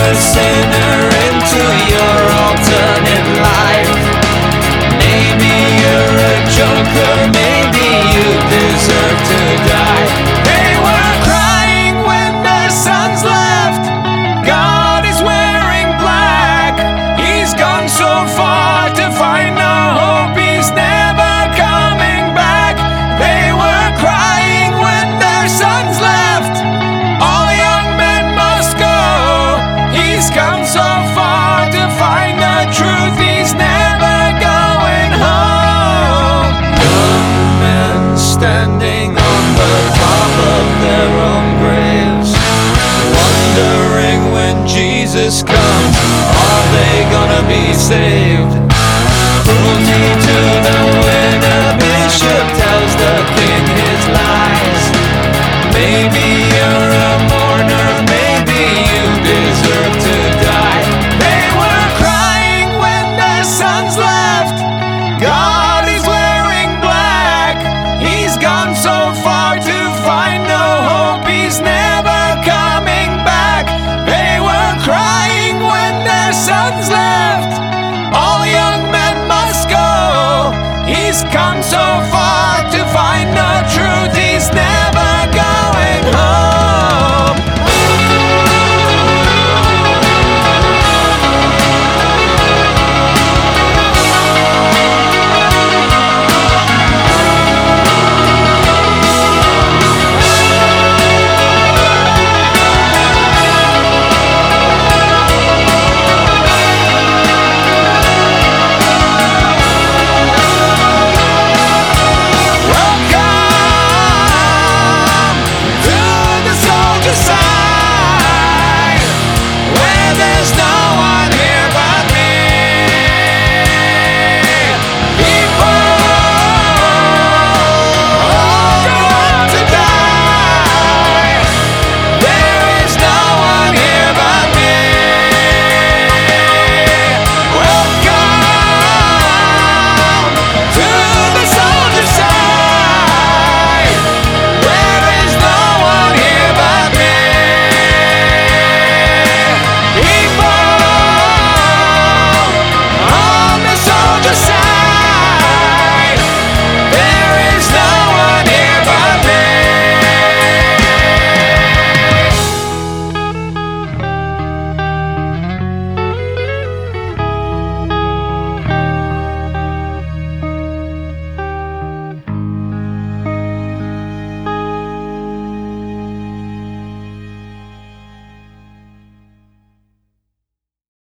a sinner into your alternate life. Maybe you're a joker, maybe you deserve to die. They were crying when their sons left. God is wearing black. He's gone so far to find no hope. He's never coming back. They were crying when their sons left. All young men must go. He's come so far to find the truth. He's never going home. Young men standing on the top of their own graves, wondering when Jesus comes, are they gonna be saved? Cruelty to the winner, bishop tells the king his lies. Maybe you're a mourner, maybe you deserve to die. They were crying when their sons left. God is wearing black. He's gone so far to find no hope. He's never coming back. They were crying when their sons left. All young men must go. He's come so